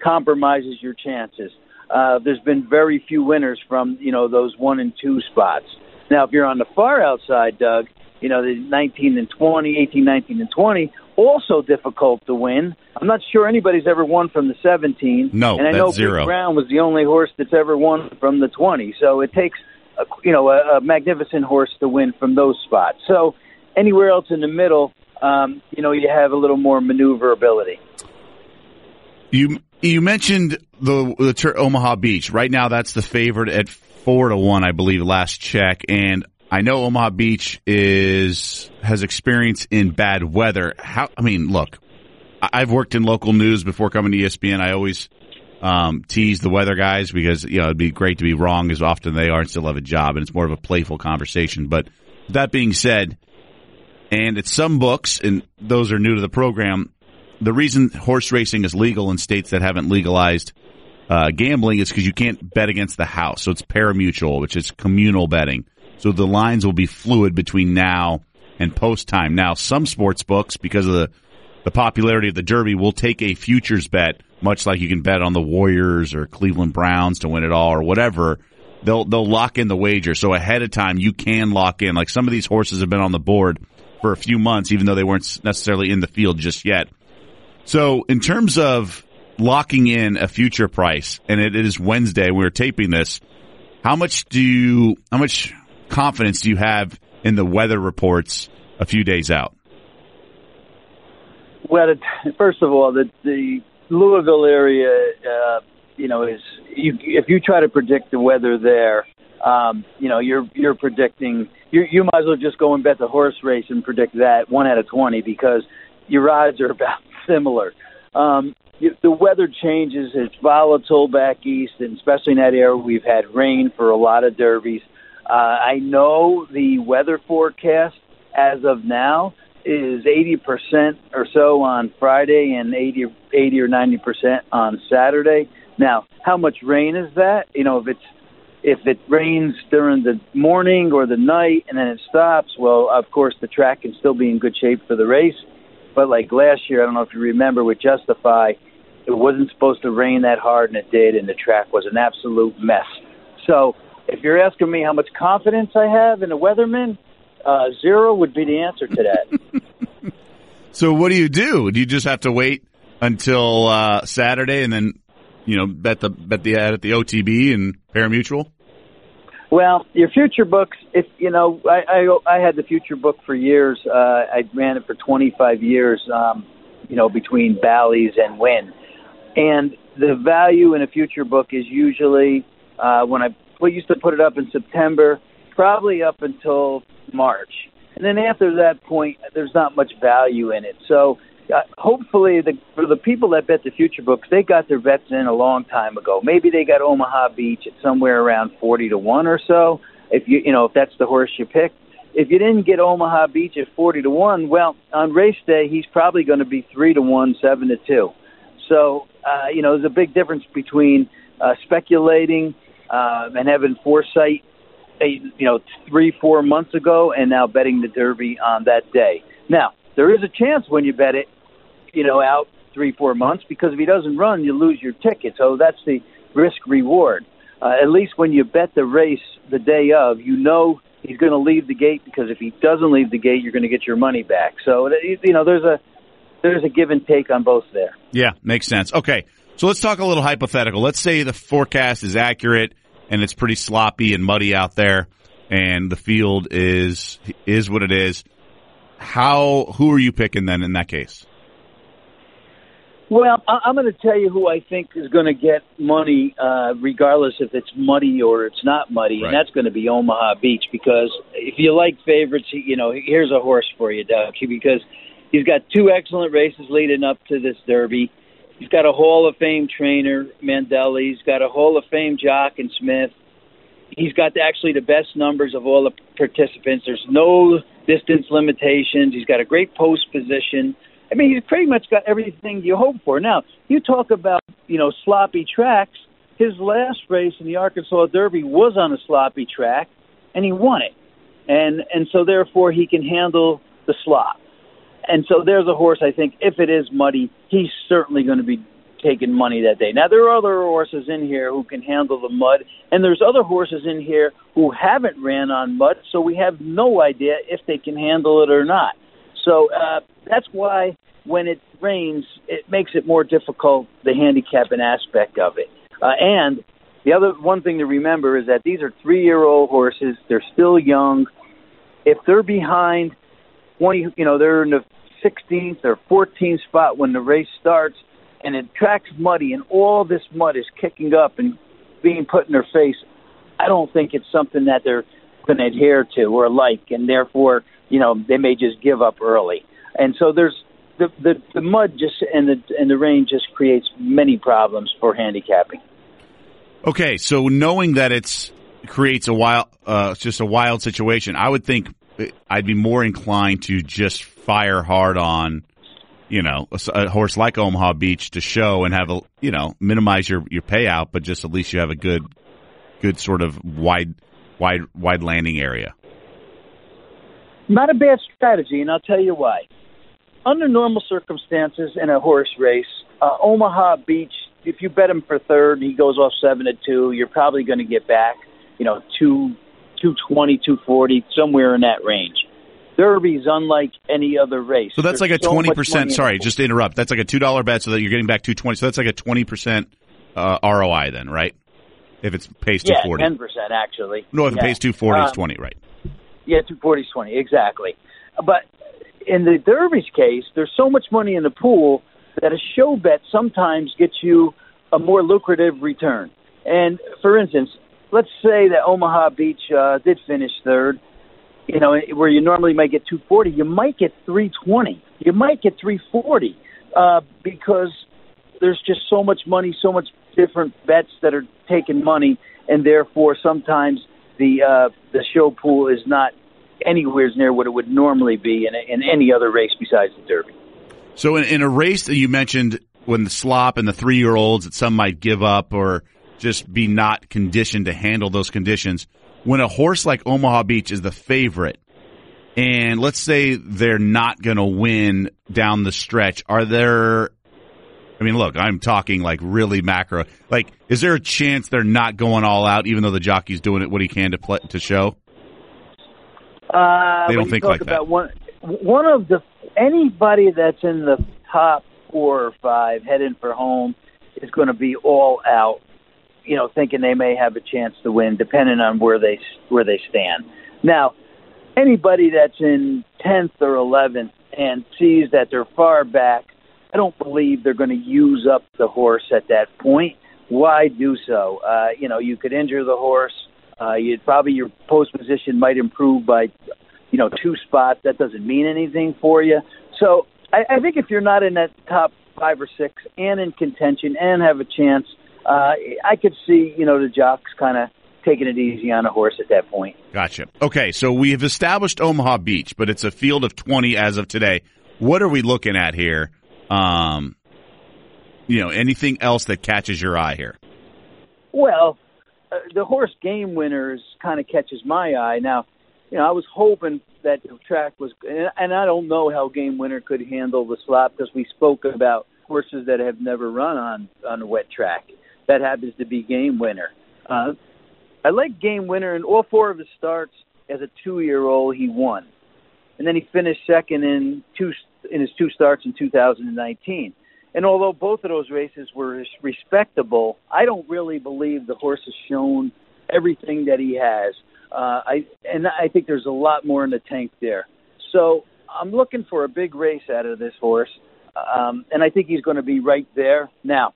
compromises your chances. Uh, there's been very few winners from, you know, those one and two spots. Now, if you're on the far outside, Doug, you know, the nineteen and twenty, eighteen, nineteen, and twenty, also difficult to win. I'm not sure anybody's ever won from the seventeen. No, and I that's know zero. Big Brown was the only horse that's ever won from the twenty. So it takes, a, you know, a, a magnificent horse to win from those spots. So anywhere else in the middle, um, you know, you have a little more maneuverability. You you mentioned the the ter- Omaha Beach. Right now, that's the favorite at four to one, I believe, last check. And I know Omaha Beach is has experience in bad weather. How? I mean, look, I've worked in local news before coming to E S P N. I always um, tease the weather guys because, you know, it'd be great to be wrong as often they are and still have a job, and it's more of a playful conversation. But that being said, and it's some books, and those are new to the program, the reason horse racing is legal in states that haven't legalized uh, gambling is because you can't bet against the house. So it's parimutuel, which is communal betting. So the lines will be fluid between now and post time. Now, some sports books, because of the, the popularity of the Derby, will take a futures bet, much like you can bet on the Warriors or Cleveland Browns to win it all or whatever. They'll they'll lock in the wager. So ahead of time, you can lock in. Like some of these horses have been on the board for a few months, even though they weren't necessarily in the field just yet. So in terms of locking in a future price, and it is Wednesday, we're taping this, how much do you, how much confidence do you have in the weather reports a few days out? Well, it, first of all, the, the Louisville area, uh, you know, is you, if you try to predict the weather there, um, you know, you're you're predicting. You you might as well just go and bet the horse race and predict that one out of twenty because your odds are about similar. Um, you, the weather changes. It's volatile back east, and especially in that area, we've had rain for a lot of derbies. Uh, I know the weather forecast as of now is eighty percent or so on Friday and eighty, eighty or ninety percent on Saturday. Now, how much rain is that? You know, if it's if it rains during the morning or the night and then it stops, well, of course, the track can still be in good shape for the race. But like last year, I don't know if you remember with Justify, it wasn't supposed to rain that hard, and it did, and the track was an absolute mess. So if you're asking me how much confidence I have in the weatherman, uh, zero would be the answer to that. So what do you do? Do you just have to wait until uh, Saturday and then, you know, bet the bet the ad at the O T B and parimutuel? Well, your future books, if you know, I, I I had the future book for years. Uh, I ran it for twenty-five years, um, you know, between Bally's and Wynn. And the value in a future book is usually uh, when I we used to put it up in September, probably up until March. And then after that point, there's not much value in it. So uh, hopefully the, for the people that bet the future books, they got their bets in a long time ago. Maybe they got Omaha Beach at somewhere around forty to one or so, if you you know if that's the horse you picked. If you didn't get Omaha Beach at forty to one, well, on race day, he's probably going to be three to one, seven to two. So, uh, you know, there's a big difference between uh, speculating uh, and having foresight, you know, three, four months ago, and now betting the Derby on that day. Now, there is a chance when you bet it, you know, out three, four months, because if he doesn't run, you lose your ticket. So that's the risk-reward. Uh, at least when you bet the race the day of, you know he's going to leave the gate, because if he doesn't leave the gate, you're going to get your money back. So, you know, there's a there's a give and take on both there. Yeah, makes sense. Okay, so let's talk a little hypothetical. Let's say the forecast is accurate and it's pretty sloppy and muddy out there, and the field is is what it is. How who are you picking then in that case? Well, I'm going to tell you who I think is going to get money, uh, regardless if it's muddy or it's not muddy, right. And that's going to be Omaha Beach, because if you like favorites, you know, here's a horse for you, Doug, because he's got two excellent races leading up to this Derby. He's got a Hall of Fame trainer, Mandelli. He's got a Hall of Fame jock in Smith. He's got actually the best numbers of all the participants. There's no distance limitations. He's got a great post position. I mean, he's pretty much got everything you hope for. Now, you talk about, you know, sloppy tracks. His last race in the Arkansas Derby was on a sloppy track, and he won it. And and so, therefore, he can handle the slop. And so there's a horse, I think, if it is muddy, he's certainly going to be taking money that day. Now, there are other horses in here who can handle the mud, and there's other horses in here who haven't ran on mud, so we have no idea if they can handle it or not. So uh, that's why when it rains, it makes it more difficult, the handicapping aspect of it. Uh, and the other one thing to remember is that these are three-year-old horses. They're still young. If they're behind twenty, you know, they're in the sixteenth or fourteenth spot when the race starts, and it track's muddy, and all this mud is kicking up and being put in their face, I don't think it's something that they're going to adhere to or like, and therefore, you know, they may just give up early. And so there's the the, the mud just and the and the rain just creates many problems for handicapping. Okay, so knowing that it's creates a wild, uh, just a wild situation, I would think I'd be more inclined to just fire hard on, you know, a, a horse like Omaha Beach to show and have a, you know, minimize your, your payout, but just at least you have a good, good sort of wide, wide, wide landing area. Not a bad strategy, and I'll tell you why. Under normal circumstances in a horse race, uh, Omaha Beach, if you bet him for third and he goes off seven to two, you're probably going to get back, you know, two, two twenty, two forty, somewhere in that range. Derby's unlike any other race. So that's There's like a so twenty percent. Sorry, the just to interrupt. That's like a two dollar bet, so that you're getting back two twenty. So that's like a twenty percent uh, R O I then, right? If it's pays two forty. Yeah, ten percent actually. No, if yeah. it pays two forty, um, it's twenty, right? Yeah, two forty is twenty, exactly. But in the Derby's case, there's so much money in the pool that a show bet sometimes gets you a more lucrative return. And, for instance, let's say that Omaha Beach uh, did finish third, you know, where you normally might get two forty, you might get three twenty. You might get three forty uh, because there's just so much money, so much different bets that are taking money, and therefore sometimes the uh, the show pool is not anywhere near what it would normally be in, a, in any other race besides the Derby. So in, in a race that you mentioned, when the slop and the three-year-olds that some might give up or just be not conditioned to handle those conditions, when a horse like Omaha Beach is the favorite, and let's say they're not going to win down the stretch, are there, I mean, look, I'm talking like really macro, like, is there a chance they're not going all out even though the jockey's doing it what he can to play, to show? Uh, they don't think like about that. One, one of the, anybody that's in the top four or five heading for home is going to be all out, you know, thinking they may have a chance to win, depending on where they where they stand. Now, anybody that's in tenth or eleventh and sees that they're far back, I don't believe they're going to use up the horse at that point. Why do so? Uh, you know, you could injure the horse. Uh, you'd probably your post position might improve by, you know, two spots. That doesn't mean anything for you. So I, I think if you're not in that top five or six and in contention and have a chance, uh, I could see, you know, the jocks kind of taking it easy on a horse at that point. Gotcha. Okay, so we have established Omaha Beach, but it's a field of twenty as of today. What are we looking at here? Um, you know, anything else that catches your eye here? Well, uh, the horse Game Winners kind of catches my eye. Now, you know, I was hoping that the track was, and I don't know how Game Winner could handle the slop because we spoke about horses that have never run on, on a wet track. That happens to be Game Winner. Uh, I like Game Winner in all four of his starts. As a two-year-old, he won. And then he finished second in two in his two starts in two thousand nineteen. And although both of those races were respectable, I don't really believe the horse has shown everything that he has. Uh, I and I think there's a lot more in the tank there. So I'm looking for a big race out of this horse, um, and I think he's going to be right there. Now,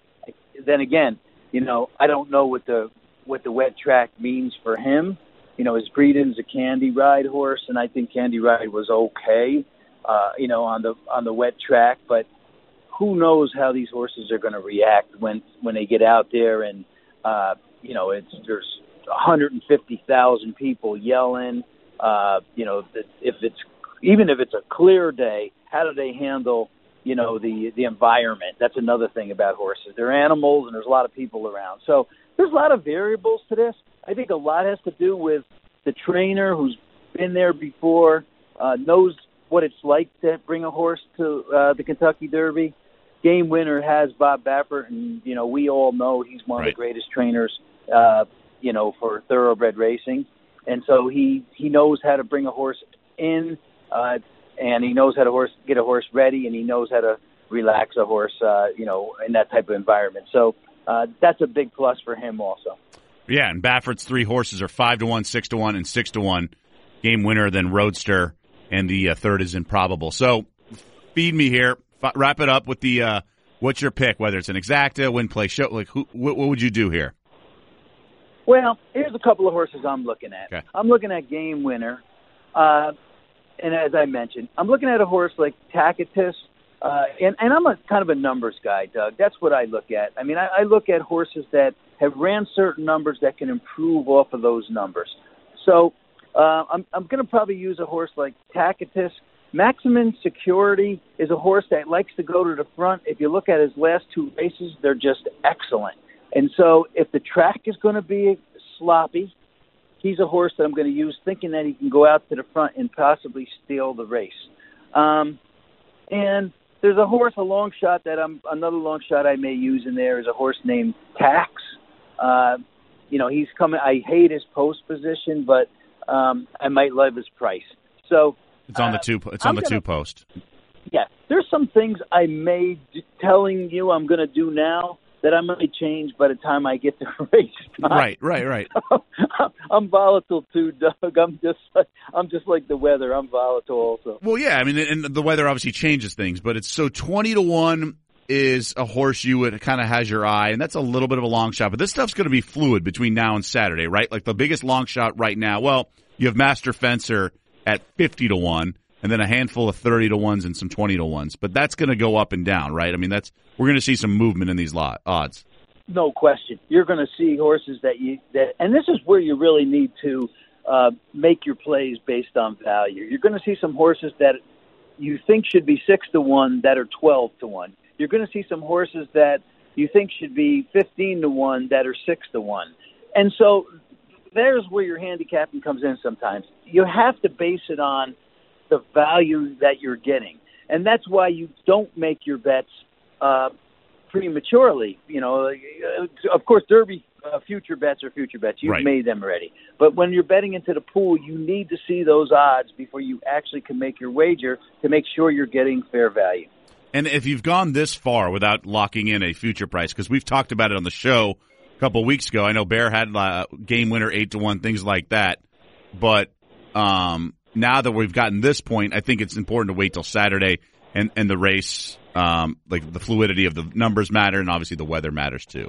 then again, you know, I don't know what the what the wet track means for him. You know, his breeding's a Candy Ride horse, and I think Candy Ride was okay, uh, you know, on the on the wet track. But who knows how these horses are going to react when when they get out there and uh, you know, it's there's one hundred fifty thousand people yelling. Uh, you know, if it's even if it's a clear day, how do they handle, you know, the the environment? That's another thing about horses. They're animals, and there's a lot of people around. So there's a lot of variables to this. I think a lot has to do with the trainer who's been there before, uh, knows what it's like to bring a horse to uh, the Kentucky Derby, Game Winner has Bob Baffert, and, you know, we all know he's one right. of the greatest trainers, uh, you know, for thoroughbred racing. And so he, he knows how to bring a horse in, uh, and he knows how to horse get a horse ready, and he knows how to relax a horse, uh, you know, in that type of environment. So uh, that's a big plus for him also. Yeah, and Baffert's three horses are five to one, six to one, and six to one. Game Winner, then Roadster, and the uh, third is Improbable. So feed me here. F- wrap it up with the uh, what's your pick? Whether it's an exacta, win, play, show. Like, who, what, what would you do here? Well, here's a couple of horses I'm looking at. Okay. I'm looking at Game Winner, uh, and as I mentioned, I'm looking at a horse like Tacitus. Uh, and, and I'm a kind of a numbers guy, Doug. That's what I look at. I mean, I, I look at horses that have ran certain numbers that can improve off of those numbers. So uh, I'm, I'm going to probably use a horse like Tacitus. Maximum Security is a horse that likes to go to the front. If you look at his last two races, they're just excellent. And so if the track is going to be sloppy, he's a horse that I'm going to use thinking that he can go out to the front and possibly steal the race. Um, and there's a horse, a long shot that I'm another long shot I may use in there is a horse named Tax. Uh, you know, he's coming. I hate his post position, but um, I might love his price. So it's on uh, the two. It's on I'm the gonna, two post. Yeah, there's some things I may d- telling you I'm going to do now that I might change by the time I get to race time. Right, right, right. I'm volatile too, Doug. I'm just like, I'm just like the weather. I'm volatile also. Well, yeah, I mean, and the weather obviously changes things, but it's so twenty to one is a horse you would kind of has your eye, and that's a little bit of a long shot. But this stuff's going to be fluid between now and Saturday, right? Like the biggest long shot right now. Well, you have Master Fencer at fifty to one. And then a handful of thirty to ones and some twenty to ones. But that's going to go up and down, right? I mean, that's we're going to see some movement in these lot, odds. No question. You're going to see horses that you that, and this is where you really need to uh, make your plays based on value. You're going to see some horses that you think should be six to one that are twelve to one. You're going to see some horses that you think should be fifteen to one that are six to one. And so there's where your handicapping comes in sometimes. You have to base it on the value that you're getting. And that's why you don't make your bets uh, prematurely. You know, of course, Derby uh, future bets are future bets. You've right. made them already. But when you're betting into the pool, you need to see those odds before you actually can make your wager to make sure you're getting fair value. And if you've gone this far without locking in a future price, because we've talked about it on the show a couple of weeks ago. I know Bear had uh, Game Winner eight to one, things like that. But um, now that we've gotten this point, I think it's important to wait till Saturday and, and the race, um, like the fluidity of the numbers matter, and obviously the weather matters too.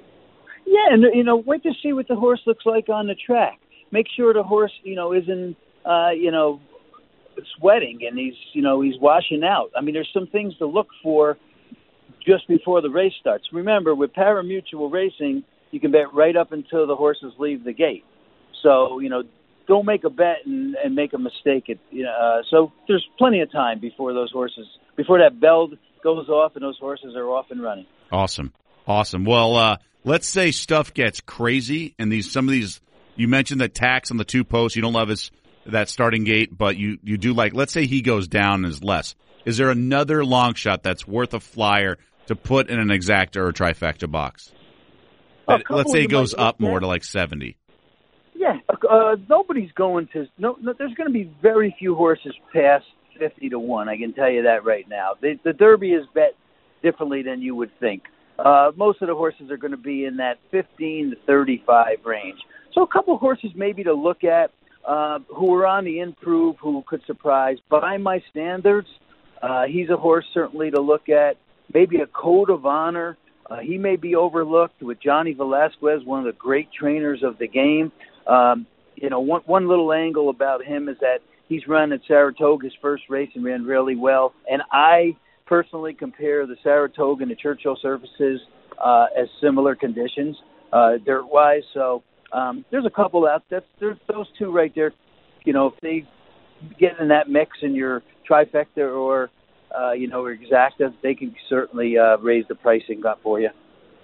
Yeah, and, you know, wait to see what the horse looks like on the track. Make sure the horse, you know, isn't, uh, you know, sweating and he's, you know, he's washing out. I mean, there's some things to look for just before the race starts. Remember, with pari-mutuel racing, you can bet right up until the horses leave the gate. So, you know, don't make a bet and, and make a mistake. It, you know, uh, so there's plenty of time before those horses, before that bell goes off and those horses are off and running. Awesome. Awesome. Well, uh, let's say stuff gets crazy and these, some of these, you mentioned that tax on the two posts, you don't love his, that starting gate, but you, you do like, let's say he goes down and is less. Is there another long shot that's worth a flyer to put in an exacta or a trifecta box? That, let's say he goes up more to like seventy. Yeah, uh, nobody's going to. No, no there's going to be very few horses past fifty to one. I can tell you that right now. The, the Derby is bet differently than you would think. Uh, most of the horses are going to be in that fifteen to thirty-five range. So a couple of horses maybe to look at uh, who are on the improve, who could surprise. By my standards, uh, he's a horse certainly to look at. Maybe a Code of Honor. Uh, he may be overlooked with Johnny Velasquez, one of the great trainers of the game. Um, you know, one, one little angle about him is that he's run at Saratoga his first race and ran really well. And I personally compare the Saratoga and the Churchill surfaces uh, as similar conditions, uh, dirt-wise. So um, there's a couple out there. There's those two right there. You know, if they get in that mix in your trifecta or, uh, you know, or exacta, they can certainly uh, raise the pricing up for you.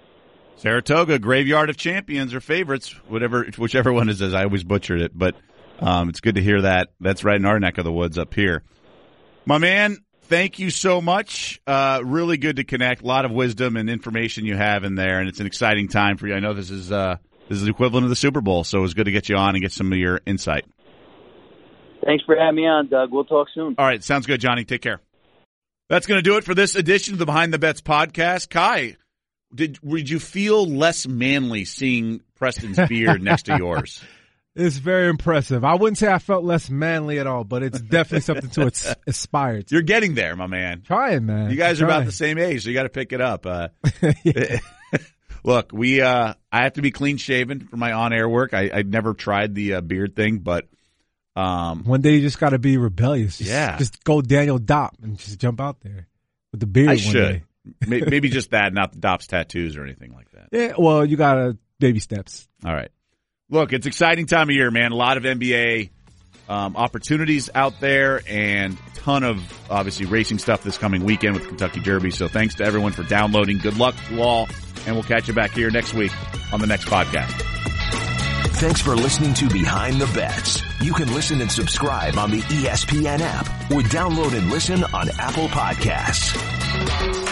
Saratoga, Graveyard of Champions, or favorites, whatever, whichever one it is. I always butchered it, but um, it's good to hear that. That's right in our neck of the woods up here. My man, thank you so much. Uh, really good to connect. A lot of wisdom and information you have in there, and it's an exciting time for you. I know this is uh, this is the equivalent of the Super Bowl, so it was good to get you on and get some of your insight. Thanks for having me on, Doug. We'll talk soon. All right, sounds good, Johnny. Take care. That's going to do it for this edition of the Behind the Bets podcast. Kai, did did you feel less manly seeing Preston's beard next to yours? It's very impressive. I wouldn't say I felt less manly at all, but it's definitely something to its- aspire to. You're getting there, my man. Trying, man. You guys are Trying. about the same age, so you got to pick it up. Uh, look, we uh, I have to be clean shaven for my on-air work. I, I never tried the uh, beard thing, but um, one day you just got to be rebellious. Just, yeah, just go Daniel Dopp and just jump out there with the beard. I one should day. maybe just that, not the Dopp's tattoos or anything like that. Yeah, well, you got to baby steps. All right. Look, it's exciting time of year, man. A lot of N B A um, opportunities out there and ton of, obviously, racing stuff this coming weekend with Kentucky Derby. So thanks to everyone for downloading. Good luck to you all, and we'll catch you back here next week on the next podcast. Thanks for listening to Behind the Bets. You can listen and subscribe on the E S P N app or download and listen on Apple Podcasts.